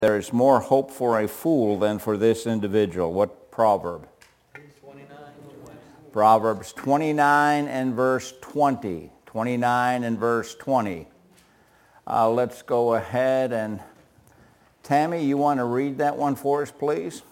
there is more hope for a fool than for this individual. What proverb? 29. Proverbs 29 and verse 20. 29 and verse 20. Let's go ahead and, Tammy, you want to read that one for us, please?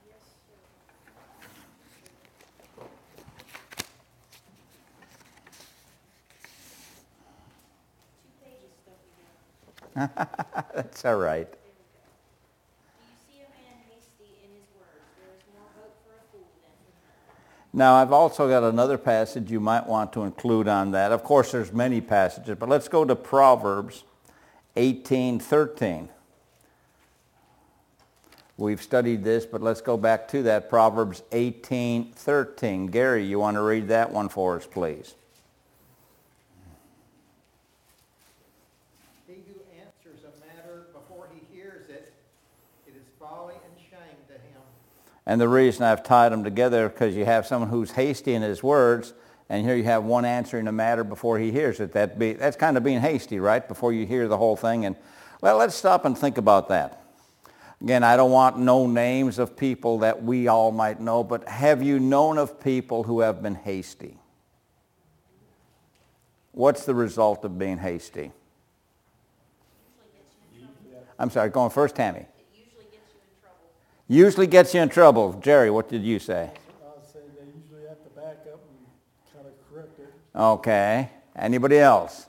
That's all right. Do you see a man hasty in his words? There is more hope for a fool than for him. Now, I've also got another passage you might want to include on that. Of course, there's many passages, but let's go to Proverbs 18:13. We've studied this, but let's go back to that. Proverbs 18:13. Gary, you want to read that one for us, please? He who answers a matter before he hears it, it is folly and shame to him. And the reason I've tied them together because you have someone who's hasty in his words, and here you have one answering a matter before he hears it. That's kind of being hasty, right? Before you hear the whole thing. And well, let's stop and think about that. Again, I don't want no names of people that we all might know, but have you known of people who have been hasty? What's the result of being hasty? I'm sorry, going first, Tammy. It usually gets you in trouble. Usually gets you in trouble. Jerry, what did you say? I'll say they usually have to back up and kind of correct it. Okay. Anybody else?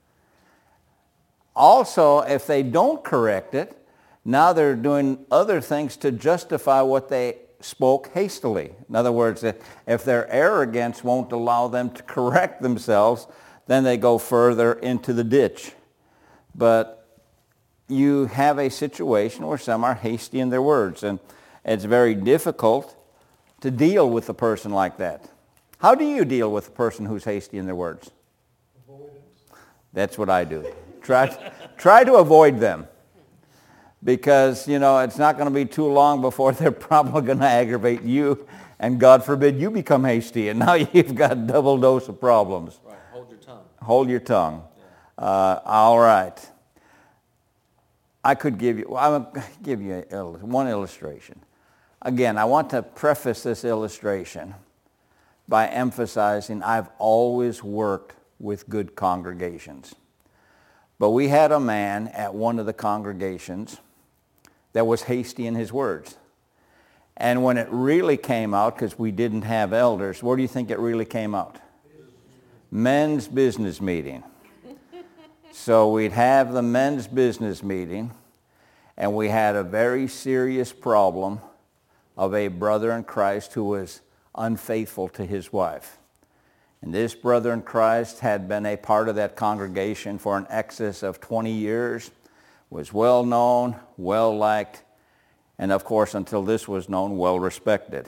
Also, if they don't correct it, now they're doing other things to justify what they spoke hastily. In other words, if their arrogance won't allow them to correct themselves, then they go further into the ditch. But you have a situation where some are hasty in their words, and it's very difficult to deal with a person like that. How do you deal with a person who's hasty in their words? Avoidance. That's what I do. Try to avoid them. Because, it's not going to be too long before they're probably going to aggravate you, and God forbid you become hasty, and now you've got a double dose of problems. Right, hold your tongue. Hold your tongue. Yeah. All right. I'll give you one illustration. Again, I want to preface this illustration by emphasizing I've always worked with good congregations. But we had a man at one of the congregations that was hasty in his words. And when it really came out, because we didn't have elders, where do you think it really came out? Men's business meeting. So we'd have the men's business meeting, and we had a very serious problem of a brother in Christ who was unfaithful to his wife. And this brother in Christ had been a part of that congregation for an excess of 20 years, was well known, well liked, and of course, until this was known, well respected.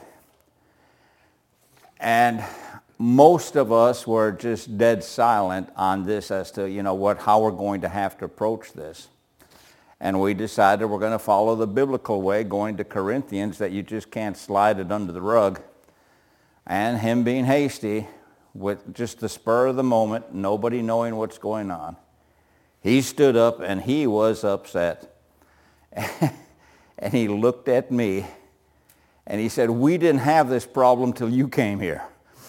And most of us were just dead silent on this as to, how we're going to have to approach this. And we decided we're going to follow the biblical way, going to Corinthians, that you just can't slide it under the rug. And him being hasty, with just the spur of the moment, nobody knowing what's going on, he stood up and he was upset. And he looked at me and he said, "We didn't have this problem till you came here."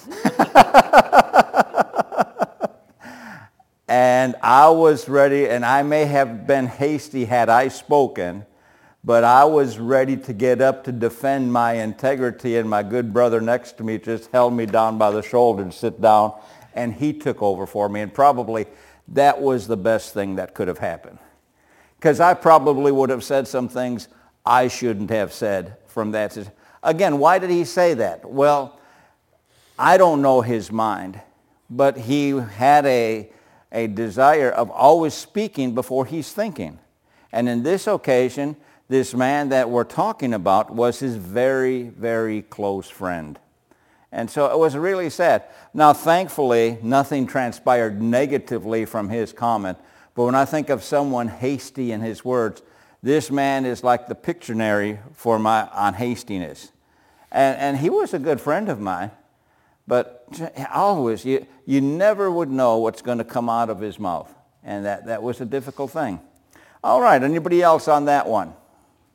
And I was ready, and I may have been hasty had I spoken, but I was ready to get up to defend my integrity, and my good brother next to me just held me down by the shoulder and sit down, and he took over for me. And probably that was the best thing that could have happened. Because I probably would have said some things I shouldn't have said from that. Again, why did he say that? Well, I don't know his mind, but he had a desire of always speaking before he's thinking. And in this occasion, this man that we're talking about was his very, very close friend. And so it was really sad. Now, thankfully, nothing transpired negatively from his comment. But when I think of someone hasty in his words, this man is like the Pictionary on hastiness. And he was a good friend of mine. But always, you never would know what's going to come out of his mouth. And that was a difficult thing. All right, anybody else on that one?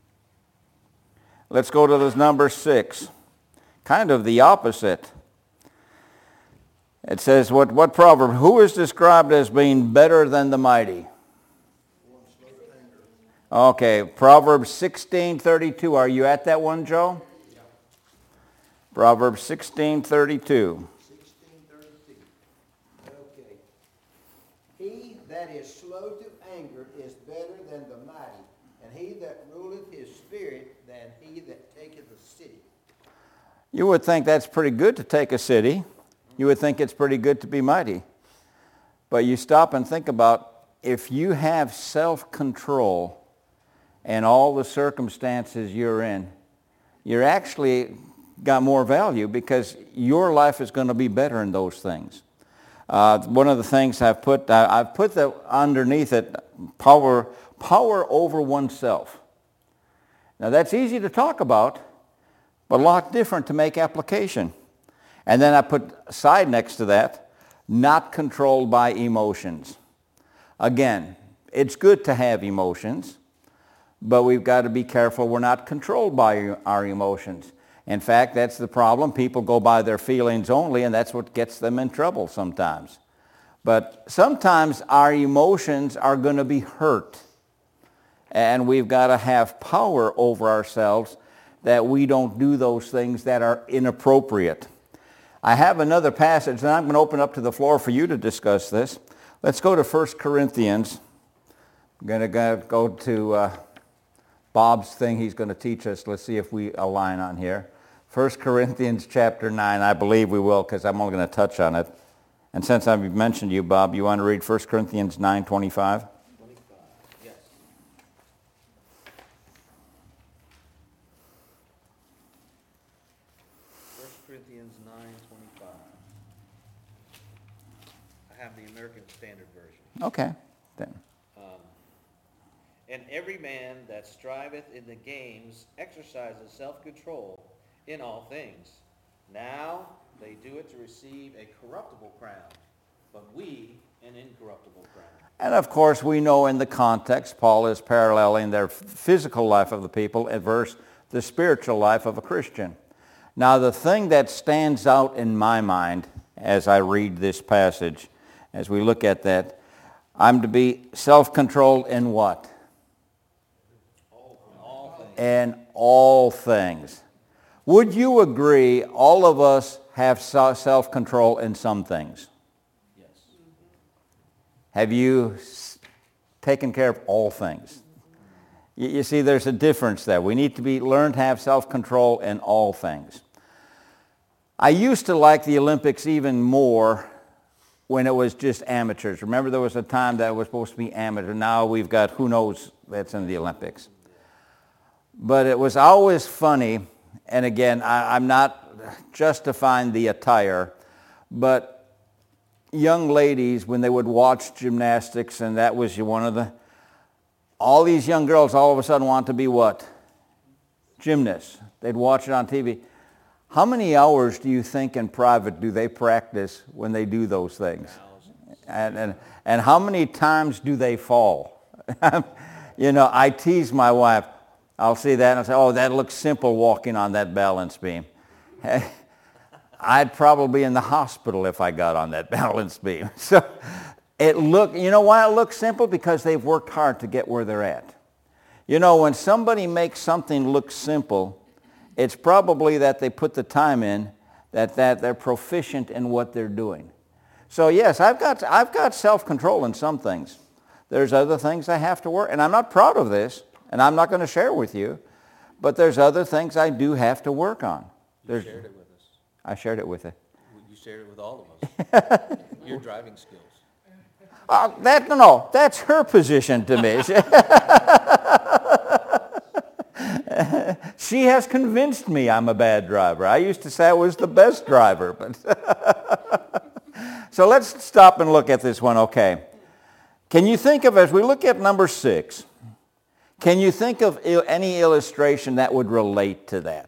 Let's go to this number 6. Kind of the opposite. It says, what proverb? Who is described as being better than the mighty? Okay, Proverbs 16:32. Are you at that one, Joe? Yeah. Proverbs 16:32. 16:32. Okay. He that is slow to anger is better than the mighty, and he that ruleth his spirit than he that taketh a city. You would think that's pretty good to take a city. You would think it's pretty good to be mighty. But you stop and think about, if you have self-control in all the circumstances you're in, you're actually got more value because your life is going to be better in those things. One of the things I've put the underneath it, power over oneself. Now that's easy to talk about, but a lot different to make application. And then I put side next to that, not controlled by emotions. Again, it's good to have emotions, but we've got to be careful we're not controlled by our emotions. In fact, that's the problem. People go by their feelings only, and that's what gets them in trouble sometimes. But sometimes our emotions are going to be hurt, and we've got to have power over ourselves that we don't do those things that are inappropriate. I have another passage, and I'm going to open up to the floor for you to discuss this. Let's go to 1 Corinthians. I'm going to go to Bob's thing he's going to teach us. Let's see if we align on here. 1 Corinthians chapter 9. I believe we will because I'm only going to touch on it. And since I've mentioned you, Bob, you want to read 1 Corinthians 9:25? 25, yes. Corinthians 9:25. I have the American Standard Version. Okay. Then. And every man that striveth in the games exercises self-control in all things. Now they do it to receive a corruptible crown, but we an incorruptible crown. And of course, we know in the context, Paul is paralleling their physical life of the people versus the spiritual life of a Christian. Now, the thing that stands out in my mind as I read this passage, as we look at that, I'm to be self-controlled in what? All things. In all things. Would you agree all of us have self-control in some things? Yes. Have you taken care of all things? You see, there's a difference there. We need to learn to have self-control in all things. I used to like the Olympics even more when it was just amateurs. Remember, there was a time that it was supposed to be amateur. Now we've got who knows that's in the Olympics. But it was always funny, and again, I'm not justifying the attire, but young ladies, when they would watch gymnastics, and that was one of the, all these young girls all of a sudden want to be what? Gymnasts. They'd watch it on TV. How many hours do you think in private do they practice when they do those things? And how many times do they fall? You know, I tease my wife. I'll see that and I'll say, oh, that looks simple walking on that balance beam. I'd probably be in the hospital if I got on that balance beam. So you know why it looks simple? Because they've worked hard to get where they're at. You know, when somebody makes something look simple, it's probably that they put the time in, that they're proficient in what they're doing. So yes, I've got self-control in some things. There's other things I have to work, and I'm not proud of this, and I'm not going to share with you, but there's other things I do have to work on. You shared it with us. I shared it with it. You shared it with all of us. Your driving skills. That's her position to me. She has convinced me I'm a bad driver. I used to say I was the best driver. But so let's stop and look at this one, okay. Can you think of, as we look at number 6, can you think of any illustration that would relate to that?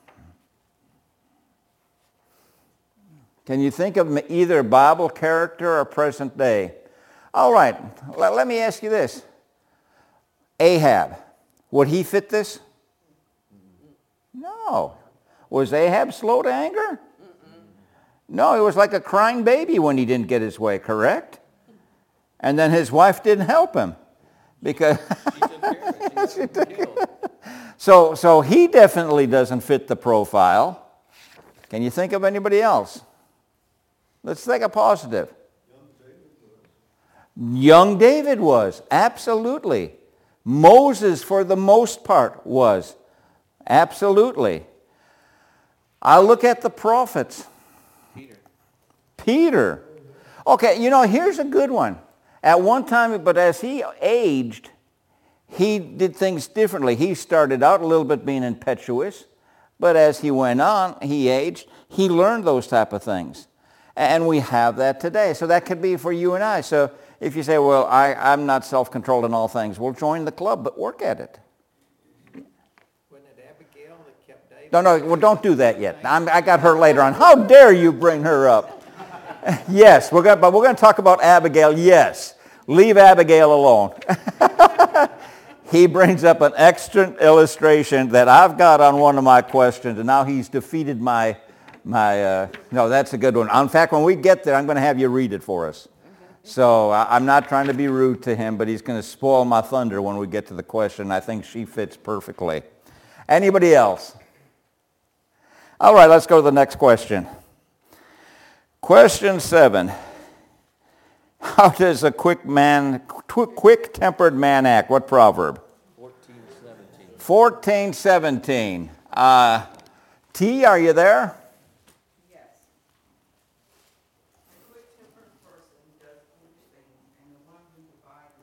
Can you think of either Bible character or present day? All right, let me ask you this. Ahab, would he fit this? No. Was Ahab slow to anger? No, he was like a crying baby when he didn't get his way, correct? And then his wife didn't help him because She took care of it. She got him killed. so he definitely doesn't fit the profile. Can you think of anybody else? Let's think a positive. Young David was, absolutely. Moses, for the most part, was, absolutely. I look at the prophets. Peter. Okay, here's a good one. At one time, but as he aged, he did things differently. He started out a little bit being impetuous, but as he went on, he aged, he learned those type of things. And we have that today. So that could be for you and I. So if you say, well, I'm not self-controlled in all things, well, join the club, but work at it. Wasn't it Abigail that kept David? No, well, don't do that yet. I got her later on. How dare you bring her up? Yes, but we're going to talk about Abigail. Yes, leave Abigail alone. He brings up an excellent illustration that I've got on one of my questions, and now he's defeated my no, that's a good one. In fact, when we get there, I'm going to have you read it for us. So I'm not trying to be rude to him, but he's going to spoil my thunder when we get to the question. I think she fits perfectly. Anybody else? All right, let's go to the next question. Question 7. How does a quick-tempered man act? What proverb? 14:17. T, are you there? Yes. A quick-tempered person does foolish things, and the one who divides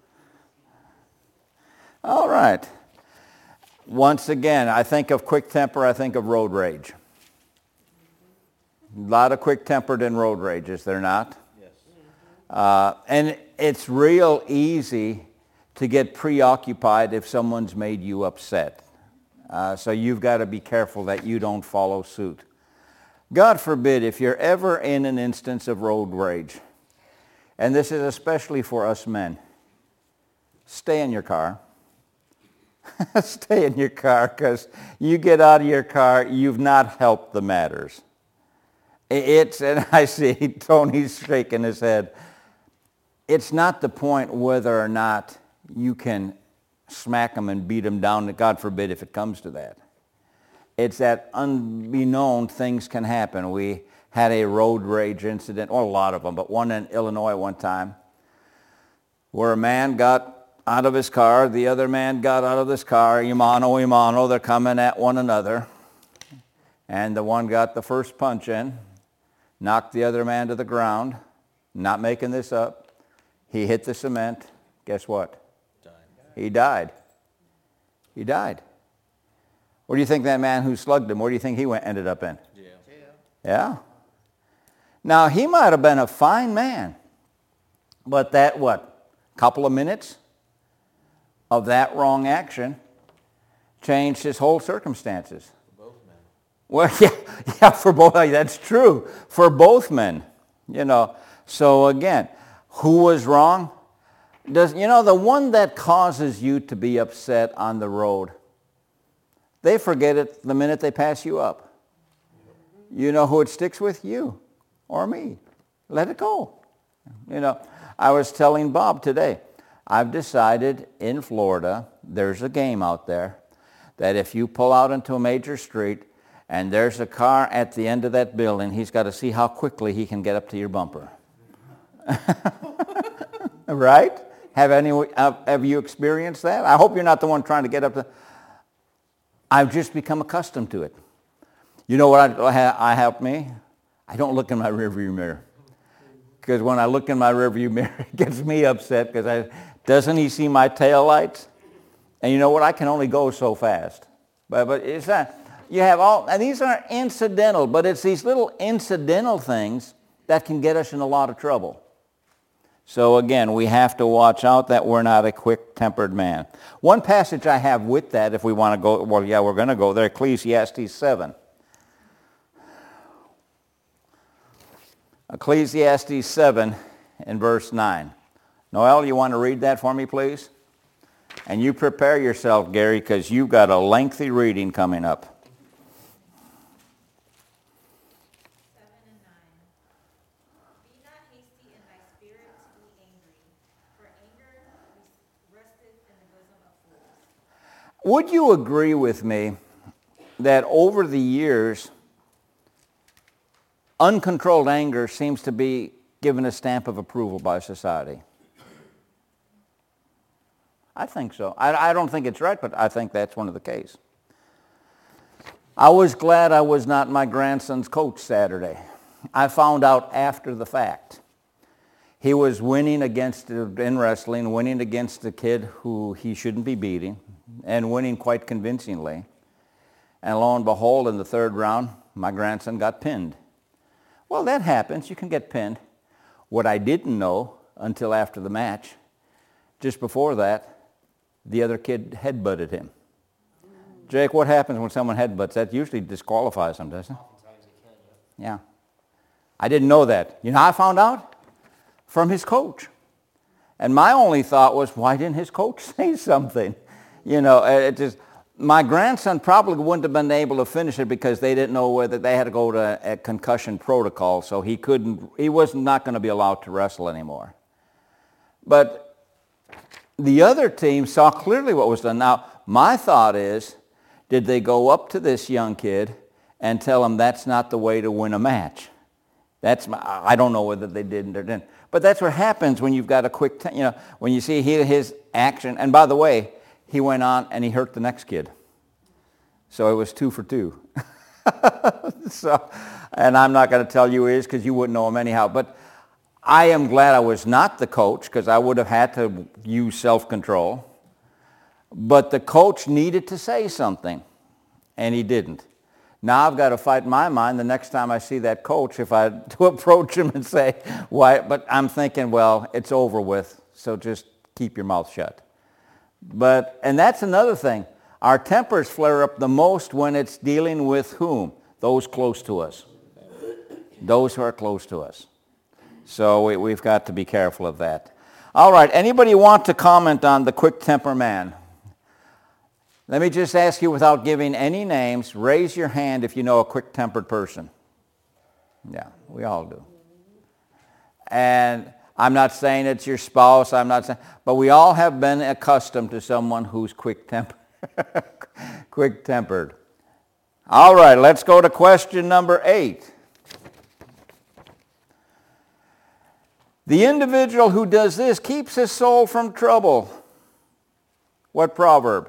is All right. Once again, I think of quick temper, I think of road rage. A lot of quick-tempered in road rage, is there not? Yes. And it's real easy to get preoccupied if someone's made you upset. So you've got to be careful that you don't follow suit. God forbid if you're ever in an instance of road rage, and this is especially for us men, stay in your car. Stay in your car, because you get out of your car, you've not helped the matters. And I see Tony's shaking his head. It's not the point whether or not you can smack them and beat them down, God forbid if it comes to that. It's that unbeknown things can happen. We had a road rage incident, or a lot of them, but one in Illinois one time, where a man got out of his car, the other man got out of his car, imano, they're coming at one another. And the one got the first punch in, knocked the other man to the ground, not making this up. He hit the cement. Guess what? He died. He died. Where do you think that man who slugged him, where do you think he ended up in? Yeah. Yeah. Now, he might have been a fine man, but that, couple of minutes of that wrong action changed his whole circumstances. For both men. Well, yeah, for both, that's true, for both men, So again, who was wrong? The one that causes you to be upset on the road, they forget it the minute they pass you up. You know who it sticks with? You or me. Let it go. I was telling Bob today, I've decided in Florida, there's a game out there, that if you pull out into a major street and there's a car at the end of that building, he's got to see how quickly he can get up to your bumper. Right? Have you experienced that? I hope you're not the one trying to get up to... I've just become accustomed to it. You know what I helped me? I don't look in my rearview mirror. Because when I look in my rearview mirror, it gets me upset because doesn't he see my tail lights? And you know what? I can only go so fast. But it's not... You have and these aren't incidental, but it's these little incidental things that can get us in a lot of trouble. So again, we have to watch out that we're not a quick-tempered man. One passage I have with that, if we want to go, we're going to go there, Ecclesiastes 7. Ecclesiastes 7 and verse 9. Noel, you want to read that for me, please? And you prepare yourself, Gary, because you've got a lengthy reading coming up. Would you agree with me that over the years, uncontrolled anger seems to be given a stamp of approval by society? I think so. I don't think it's right, but I think that's one of the cases. I was glad I was not my grandson's coach Saturday. I found out after the fact. He was winning in wrestling, winning against a kid who he shouldn't be beating, and winning quite convincingly. And lo and behold, in the third round, my grandson got pinned. Well, that happens. You can get pinned. What I didn't know until after the match, just before that, the other kid headbutted him. Jake, what happens when someone headbutts? That usually disqualifies them, doesn't it? Yeah. I didn't know that. You know how I found out? From his coach. And my only thought was, why didn't his coach say something? You know, it just, my grandson probably wouldn't have been able to finish it because they didn't know whether they had to go to a concussion protocol, so he was not going to be allowed to wrestle anymore. But the other team saw clearly what was done. Now, my thought is, did they go up to this young kid and tell him that's not the way to win a match? I don't know whether they did or didn't. But that's what happens when you've got a quick, when you see his action. And by the way, he went on and he hurt the next kid. So it was 2 for 2. And I'm not going to tell you who he is because you wouldn't know him anyhow. But I am glad I was not the coach because I would have had to use self-control. But the coach needed to say something, and he didn't. Now I've got to fight in my mind the next time I see that coach if I to approach him and say, why? But I'm thinking, well, it's over with, so just keep your mouth shut. And that's another thing. Our tempers flare up the most when it's dealing with whom? Those close to us. Those who are close to us. So we've got to be careful of that. All right, anybody want to comment on the quick temper man? Let me just ask you without giving any names, raise your hand if you know a quick-tempered person. Yeah, we all do. And I'm not saying it's your spouse, but we all have been accustomed to someone who's quick-tempered. Quick-tempered. All right, let's go to question number 8. The individual who does this keeps his soul from trouble. What proverb?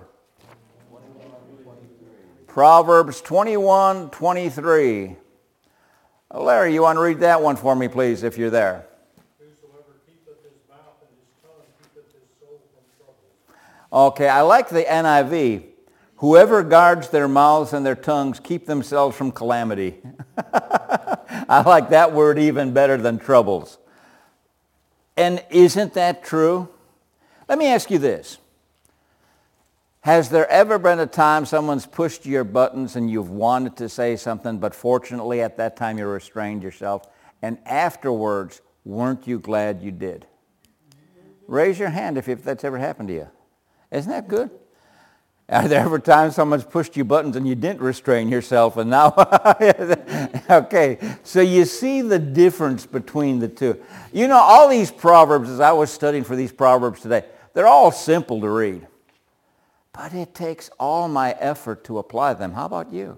Proverbs 21:23. Larry, you want to read that one for me, please, if you're there? Whosoever keepeth his mouth and his tongue keepeth his soul from trouble. Okay, I like the NIV. Whoever guards their mouths and their tongues keep themselves from calamity. I like that word even better than troubles. And isn't that true? Let me ask you this. Has there ever been a time someone's pushed your buttons and you've wanted to say something, but fortunately at that time you restrained yourself, and afterwards, weren't you glad you did? Raise your hand if that's ever happened to you. Isn't that good? Are there ever times someone's pushed your buttons and you didn't restrain yourself and now... Okay, so you see the difference between the two. You know, all these proverbs, as I was studying for these proverbs today, they're all simple to read. But it takes all my effort to apply them. How about you?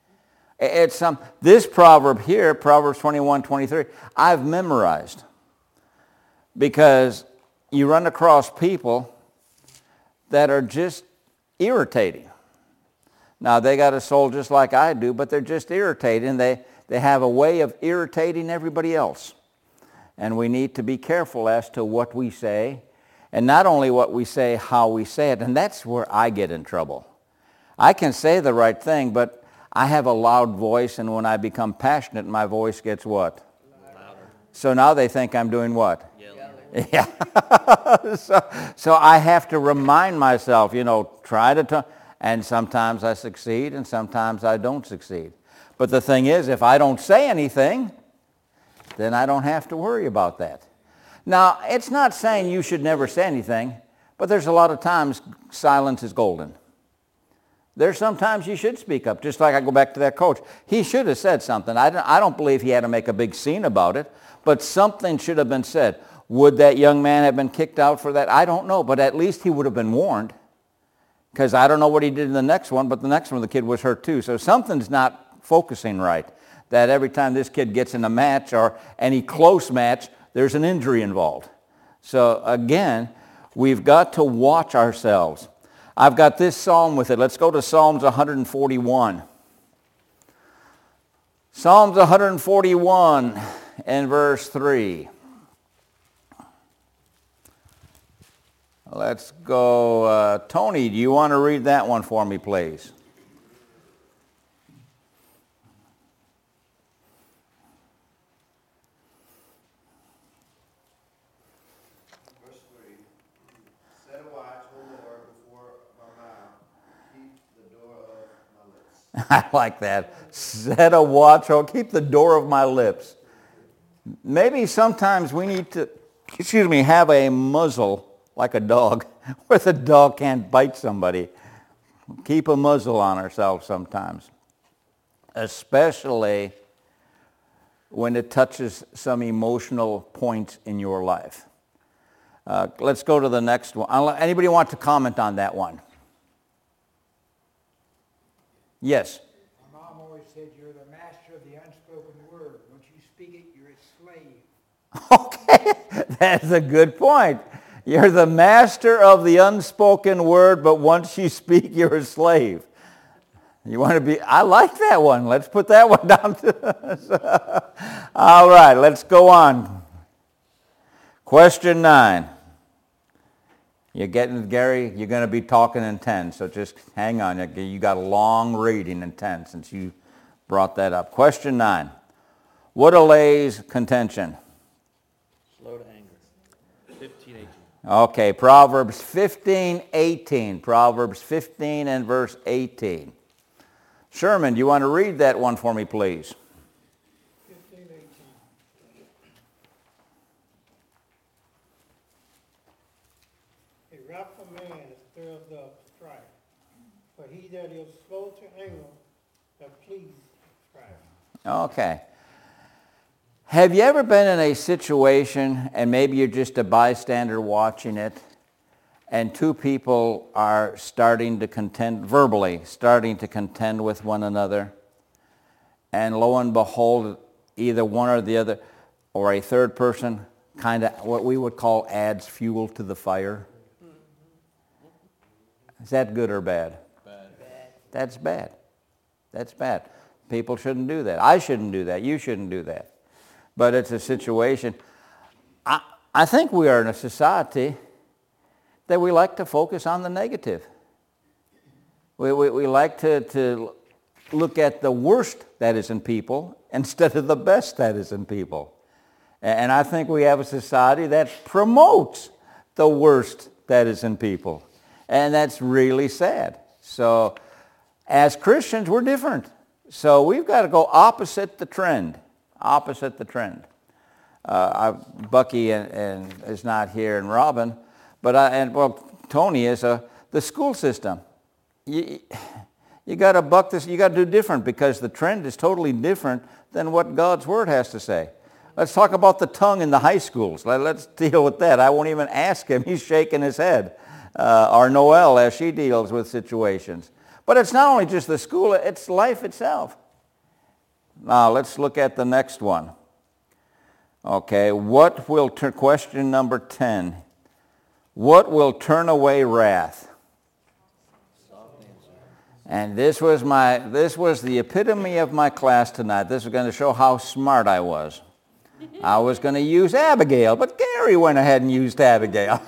This proverb here, Proverbs 21:23, I've memorized. Because you run across people that are just irritating. Now, they got a soul just like I do, but they're just irritating. They have a way of irritating everybody else. And we need to be careful as to what we say. And not only what we say, how we say it. And that's where I get in trouble. I can say the right thing, but I have a loud voice, and when I become passionate, my voice gets what? Louder. So now they think I'm doing what? Yelling. Yeah. So I have to remind myself, try to talk. And sometimes I succeed, and sometimes I don't succeed. But the thing is, if I don't say anything, then I don't have to worry about that. Now, it's not saying you should never say anything, but there's a lot of times silence is golden. There's sometimes you should speak up, just like I go back to that coach. He should have said something. I don't believe he had to make a big scene about it, but something should have been said. Would that young man have been kicked out for that? I don't know, but at least he would have been warned. Because I don't know what he did in the next one, but the next one the kid was hurt too. So something's not focusing right. That every time this kid gets in a match or any close match, there's an injury involved. So again, we've got to watch ourselves. I've got this psalm with it. Let's go to Psalms 141. Psalms 141 and verse 3. Let's go. Tony, do you want to read that one for me, please? Verse 3. Set a watch, O Lord, before my mouth. Keep the door of my lips. I like that. Set a watch, oh, keep the door of my lips. Maybe sometimes we need to, have a muzzle like a dog, where the dog can't bite somebody. Keep a muzzle on ourselves sometimes, especially when it touches some emotional points in your life. Let's go to the next one. Anybody want to comment on that one? Yes. My mom always said you're the master of the unspoken word. Once you speak it, you're a slave. Okay, that's a good point. You're the master of the unspoken word, but once you speak, you're a slave. You want to be, I like that one. Let's put that one down. All right, let's go on. Question 9. You're getting, Gary, you're going to be talking in 10, so just hang on. You got a long reading in 10 since you brought that up. Question 9. What allays contention? Slow to anger. 15:18. Okay, Proverbs 15:18. Proverbs 15 and verse 18. Sherman, do you want to read that one for me, please? 15:18. A wrathful man stirreth up strife, but he that is slow to anger doth please strife. Okay. Have you ever been in a situation, and maybe you're just a bystander watching it, and two people are starting to contend, verbally starting to contend with one another, and lo and behold, either one or the other, or a third person, kind of what we would call adds fuel to the fire? Is that good or bad? Bad. That's bad. That's bad. People shouldn't do that. I shouldn't do that. You shouldn't do that. But it's a situation. I think we are in a society that we like to focus on the negative. We like to look at the worst that is in people instead of the best that is in people. And I think we have a society that promotes the worst that is in people. And that's really sad. So as Christians, we're different. So we've got to go opposite the trend. Opposite the trend. Bucky and is not here, and Robin, but Tony is the school system. You got to buck this. You got to do different because the trend is totally different than what God's word has to say. Let's talk about the tongue in the high schools. Let's deal with that. I won't even ask him. He's shaking his head. Or Noelle as she deals with situations. But it's not only just the school, it's life itself. Now, let's look at the next one. Okay, question number 10. What will turn away wrath? And this was the epitome of my class tonight. This was going to show how smart I was. I was going to use Abigail, but Gary went ahead and used Abigail.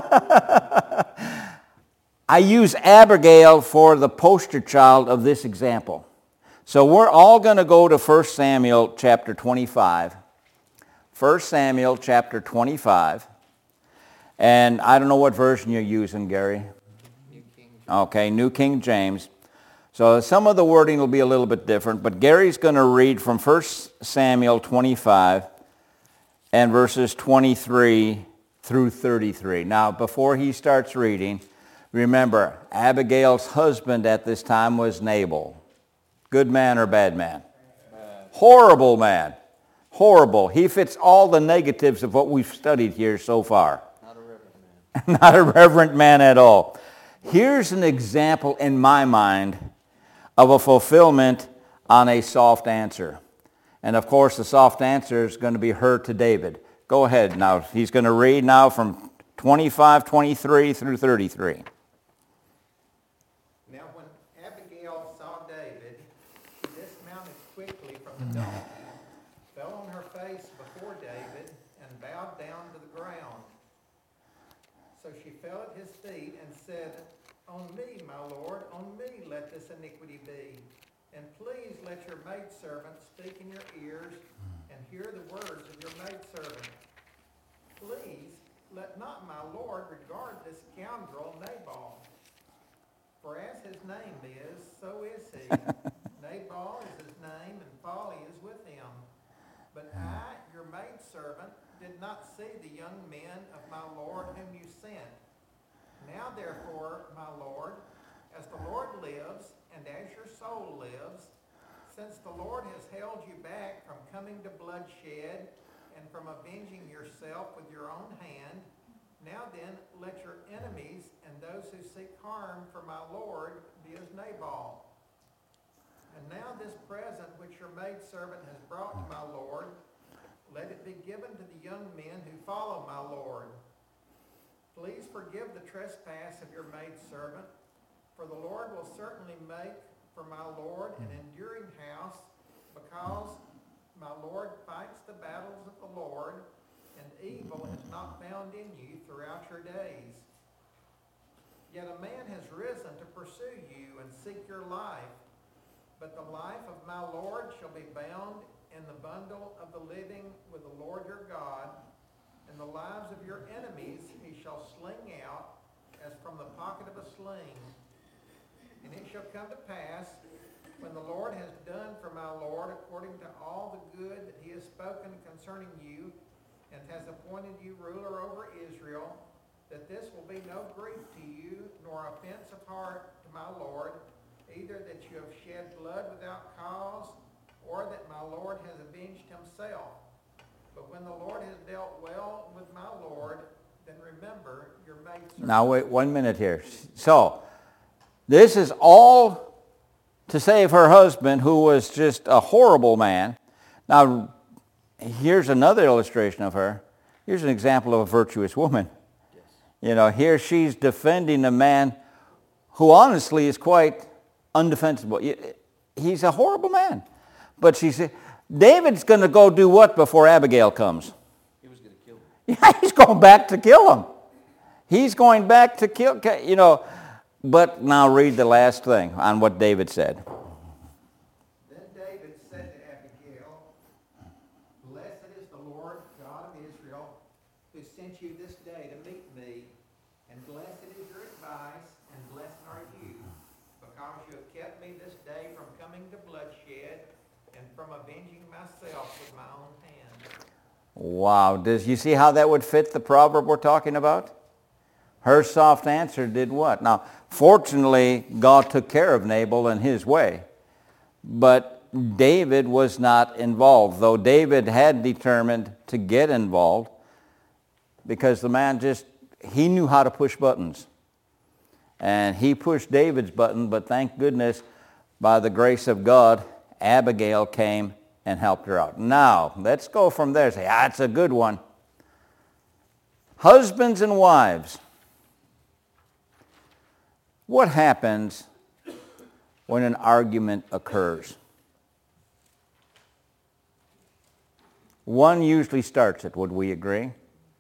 I use Abigail for the poster child of this example. So we're all going to go to 1 Samuel chapter 25. 1 Samuel chapter 25. And I don't know what version you're using, Gary. New King James. Okay, New King James. So some of the wording will be a little bit different, but Gary's going to read from 1 Samuel 25 and verses 23 through 33. Now, before he starts reading, remember, Abigail's husband at this time was Nabal. Good man or bad man? Bad. Horrible man. Horrible. He fits all the negatives of what we've studied here so far. Not a reverent man. Not a reverent man at all. Here's an example in my mind of a fulfillment on a soft answer. And of course, the soft answer is going to be her to David. Go ahead now. He's going to read now from 25, 23 through 33. Now when Abigail saw David, she dismounted quickly from the donkey, fell on her face before David, and bowed down to the ground. So she fell at his feet and said, "On me, my lord, on me let this iniquity be. And please let your maidservant speak in your ears and hear the words of your maidservant. Please let not my lord regard this scoundrel Nabal. For as his name is, so is he. Nabal is his name, and folly is with him. But I, your maidservant, did not see the young men of my lord whom you sent. Now therefore, my lord, as the Lord lives, and as your soul lives, since the Lord has held you back from coming to bloodshed and from avenging yourself with your own hand, now then let your enemies and those who seek harm for my Lord be as Nabal. And now this present which your maidservant has brought to my Lord, let it be given to the young men who follow my Lord. Please forgive the trespass of your maidservant, for the Lord will certainly make for my Lord an enduring house, because my Lord fights the battles of the Lord, and evil is not found in you throughout your days. Yet a man has risen to pursue you and seek your life, but the life of my Lord shall be bound in the bundle of the living with the Lord your God, and the lives of your enemies he shall sling out as from the pocket of a sling. And it shall come to pass, when the Lord has done for my Lord according to all the good that he has spoken concerning you, and has appointed you ruler over Israel, that this will be no grief to you, nor offense of heart to my Lord, either that you have shed blood without cause, or that my Lord has avenged himself. But when the Lord has dealt well with my Lord, then remember your maidservant." Now wait 1 minute here. So, this is all to save her husband, who was just a horrible man. Now, here's another illustration of her. Here's an example of a virtuous woman. Yes. You know, here she's defending a man who honestly is quite undefensible. He's a horrible man. But she said, David's going to go do what before Abigail comes? He was going to kill him. Yeah, he's going back to kill him. He's going back to kill, you know. But now read the last thing on what David said. Then David said to Abigail, "Blessed is the Lord God of Israel, who sent you this day to meet me, and blessed is your advice, and blessed are you, because you have kept me this day from coming to bloodshed, and from avenging myself with my own hand." Wow. Does you see how that would fit the proverb we're talking about? Her soft answer did what? Now, fortunately, God took care of Nabal in his way. But David was not involved, though David had determined to get involved, because the man he knew how to push buttons. And he pushed David's button, but thank goodness, by the grace of God, Abigail came and helped her out. Now, let's go from there and say, that's a good one. Husbands and wives. What happens when an argument occurs? One usually starts it, would we agree?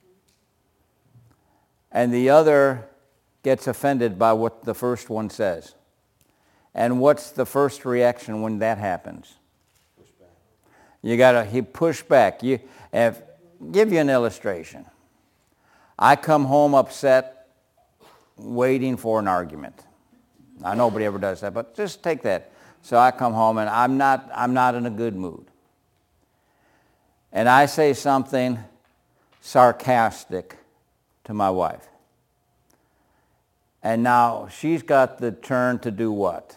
And the other gets offended by what the first one says. And what's the first reaction when that happens? Push back. You got to push back. Give you an illustration. I come home upset, waiting for an argument. Now, nobody ever does that, but just take that. So I come home and I'm not in a good mood. And I say something sarcastic to my wife. And now she's got the turn to do what?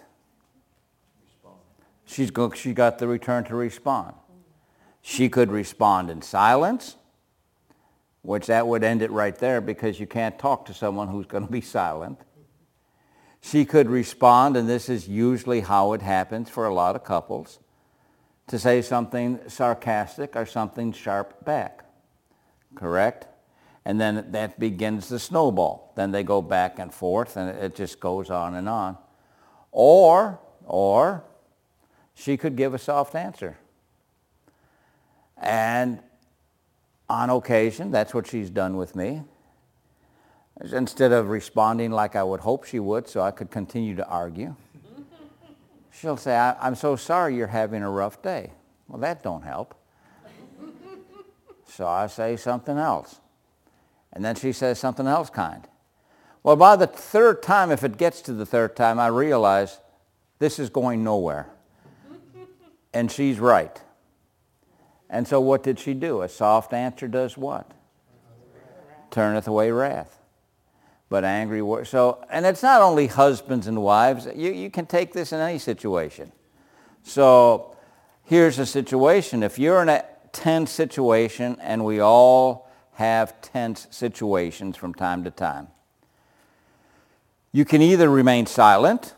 Respond. She got the return to respond. She could respond in silence, which that would end it right there, because you can't talk to someone who's going to be silent. She could respond, and this is usually how it happens for a lot of couples, to say something sarcastic or something sharp back. Correct? And then that begins the snowball. Then they go back and forth, and it just goes on and on. Or she could give a soft answer. And on occasion, that's what she's done with me. Instead of responding like I would hope she would so I could continue to argue, she'll say, I'm so sorry you're having a rough day. Well, that don't help. So I say something else. And then she says something else kind. Well, by the third time, if it gets to the third time, I realize this is going nowhere. And she's right. And so what did she do? A soft answer does what? Turneth away wrath. But angry words. So, and it's not only husbands and wives. You can take this in any situation. So here's a situation. If you're in a tense situation, and we all have tense situations from time to time, you can either remain silent,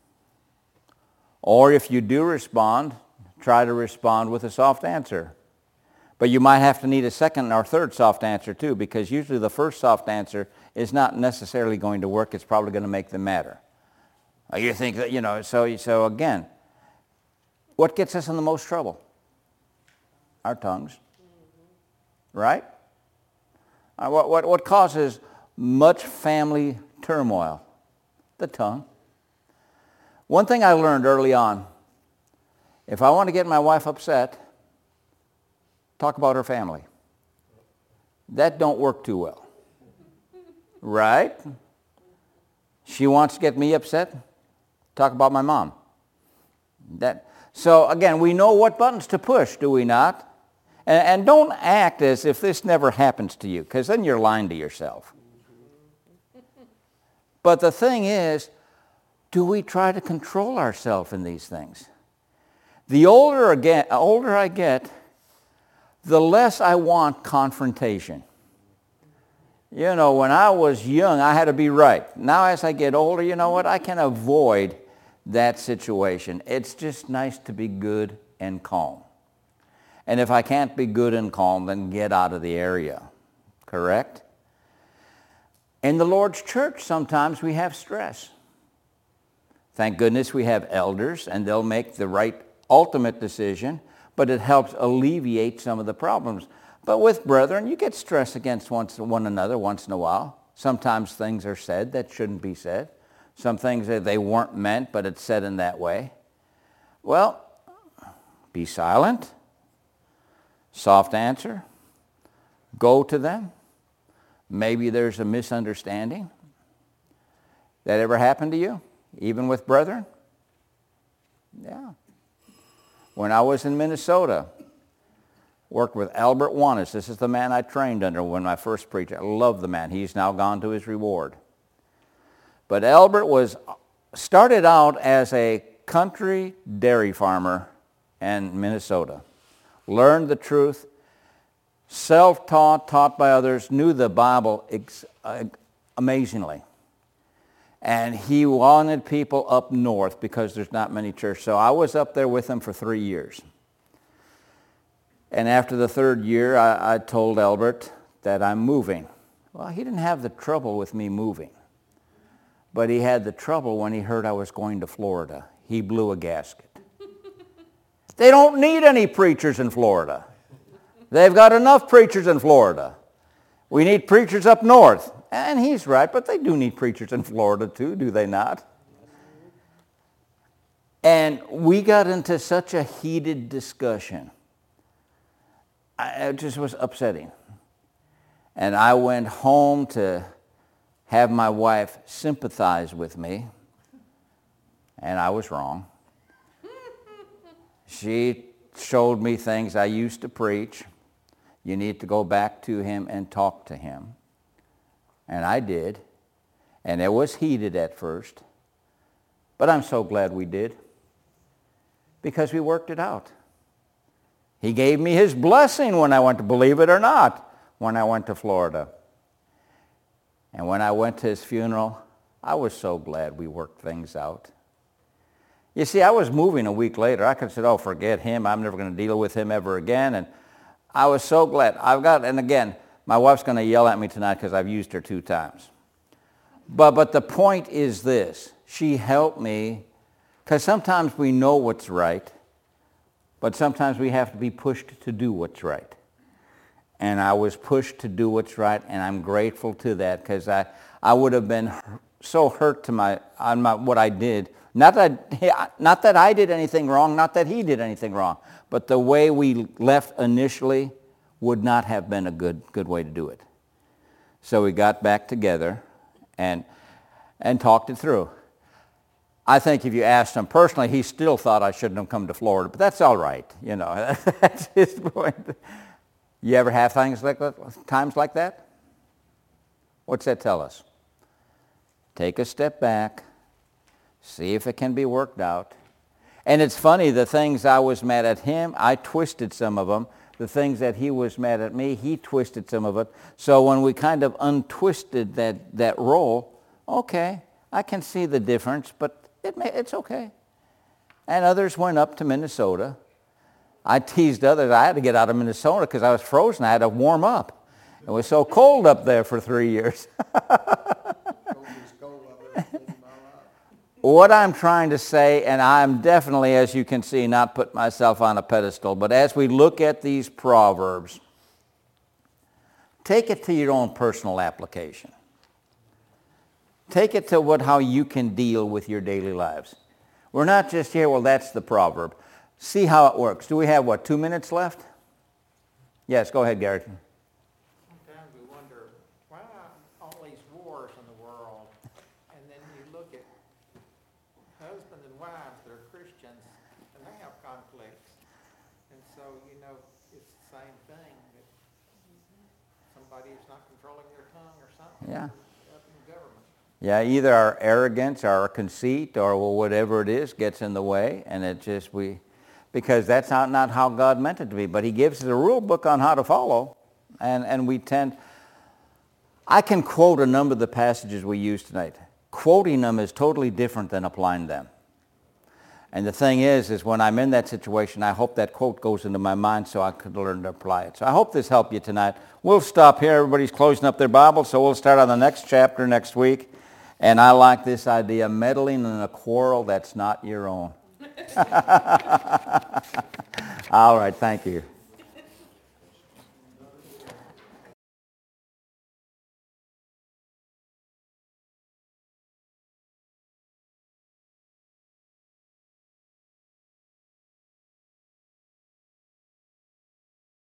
or if you do respond, try to respond with a soft answer. But you might have to need a second or third soft answer too, because usually the first soft answer is not necessarily going to work. It's probably going to make them madder. You think that, so again, what gets us in the most trouble? Our tongues. Right? What causes much family turmoil? The tongue. One thing I learned early on, if I want to get my wife upset, talk about her family. That don't work too well. Right? She wants to get me upset, talk about my mom. So again, we know what buttons to push, do we not? And don't act as if this never happens to you, because then you're lying to yourself. But the thing is, do we try to control ourselves in these things? The older I get, the less I want confrontation. When I was young, I had to be right. Now as I get older, you know what? I can avoid that situation. It's just nice to be good and calm. And if I can't be good and calm, then get out of the area. Correct? In the Lord's church, sometimes we have stress. Thank goodness we have elders, and they'll make the right ultimate decision, but it helps alleviate some of the problems. But with brethren, you get stressed against one another once in a while. Sometimes things are said that shouldn't be said. Some things that they weren't meant, but it's said in that way. Well, be silent. Soft answer. Go to them. Maybe there's a misunderstanding. That ever happened to you? Even with brethren? Yeah. When I was in Minnesota, worked with Albert Wanis. This is the man I trained under when I first preached. I love the man. He's now gone to his reward. But Albert started out as a country dairy farmer in Minnesota. Learned the truth, self-taught, taught by others, knew the Bible amazingly. And he wanted people up north because there's not many churches. So I was up there with him for 3 years. And after the third year, I told Albert that I'm moving. Well, he didn't have the trouble with me moving. But he had the trouble when he heard I was going to Florida. He blew a gasket. They don't need any preachers in Florida. They've got enough preachers in Florida. We need preachers up north. And he's right, but they do need preachers in Florida too, do they not? And we got into such a heated discussion. It just was upsetting. And I went home to have my wife sympathize with me, and I was wrong. She showed me things I used to preach. You need to go back to him and talk to him. And I did. And it was heated at first. But I'm so glad we did. Because we worked it out. He gave me his blessing when I went to, believe it or not, when I went to Florida. And when I went to his funeral, I was so glad we worked things out. You see, I was moving a week later. I could have said, oh, forget him. I'm never going to deal with him ever again. And I was so glad. And again, my wife's going to yell at me tonight because I've used her 2 times. But the point is this. She helped me, because sometimes we know what's right, but sometimes we have to be pushed to do what's right. And I was pushed to do what's right, and I'm grateful to that, because I would have been so hurt to what I did. Not that I did anything wrong, not that he did anything wrong, but the way we left initially would not have been a good way to do it. So we got back together and talked it through. I think if you asked him personally, he still thought I shouldn't have come to Florida, but that's all right, you know. That's his point. You ever have times like that? What's that tell us? Take a step back, see if it can be worked out. And it's funny, the things I was mad at him, I twisted some of them. The things that he was mad at me, he twisted some of it. So when we kind of untwisted that role, okay, I can see the difference, but it's okay. And others went up to Minnesota. I teased others. I had to get out of Minnesota because I was frozen. I had to warm up. It was so cold up there for 3 years. What I'm trying to say, and I'm definitely, as you can see, not put myself on a pedestal, but as we look at these Proverbs, take it to your own personal application. Take it to how you can deal with your daily lives. We're not just here, well, that's the proverb. See how it works. Do we have, 2 minutes left? Yes, go ahead, Garrett. Sometimes we wonder, why all these wars in the world? And then you look at husbands and wives that are Christians, and they have conflicts. And so, it's the same thing. That somebody is not controlling their tongue or something. Yeah. Up in government. Yeah, either our arrogance, our conceit, or whatever it is gets in the way, and because that's not how God meant it to be. But he gives us a rule book on how to follow, and we tend. I can quote a number of the passages we used tonight. Quoting them is totally different than applying them. And the thing is when I'm in that situation, I hope that quote goes into my mind so I could learn to apply it. So I hope this helped you tonight. We'll stop here. Everybody's closing up their Bible, so we'll start on the next chapter next week. And I like this idea, meddling in a quarrel that's not your own. All right, thank you.